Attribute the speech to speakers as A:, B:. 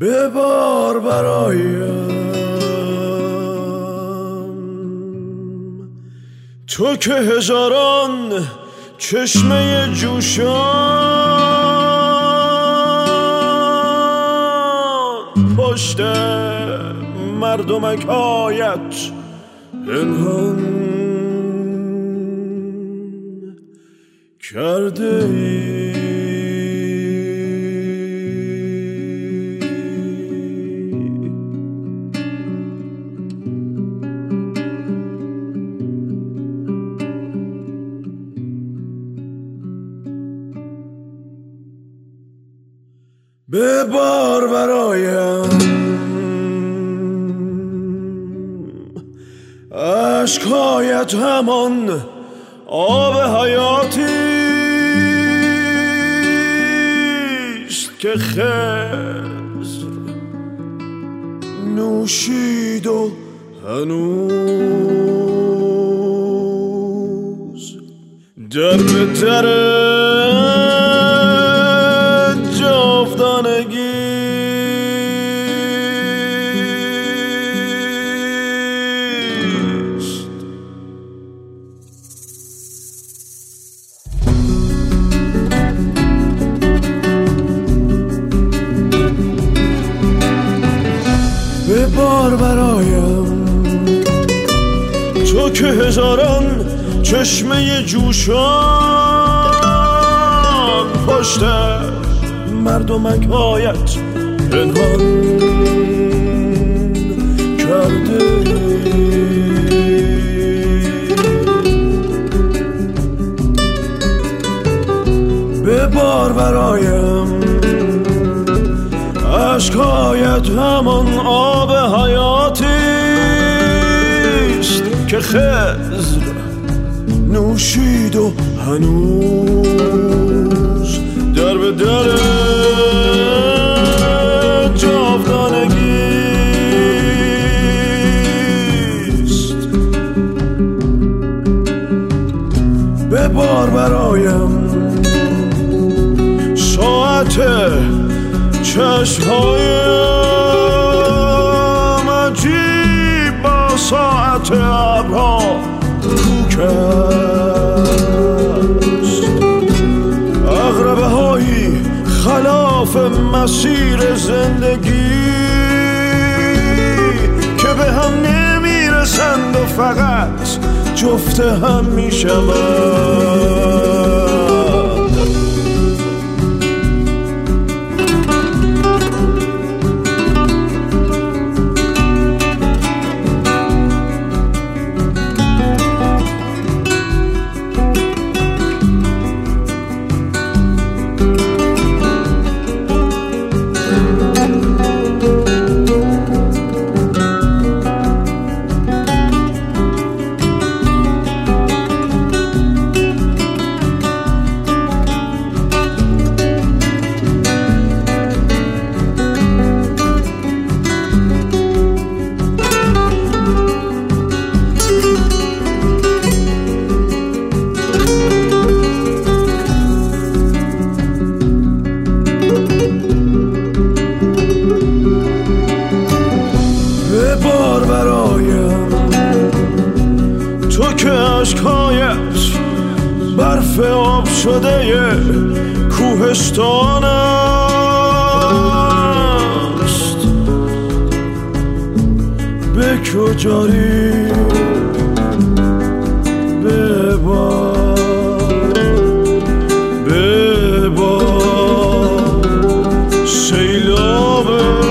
A: ببار برایم تو که هزاران چشمه جوشان پشت مردمک‌هایت پنهان کرده ای. ببار برایم عشقایت همان آب حیاتی است که خضر نوشید و هنوز در به در جاودانگی ببار برایم تو که هزاران چشمه جوشان پشت مردمک‌هایت پنهان کرده ببار برایم عشقایت همان آب حیاتی است که خضر نوشید و هنوز در به در جاودانگی است. ببار برایم ساعت چشمهایم عجیب با ساعت ابرها کوک است. عقربه هایی خلاف مسیر زندگی که به هم نمیرسند و فقط جفت هم میشوند. ببار برایم تو که عشقایت برف آب شده کوهستان است. به کجاری ببار سیلاب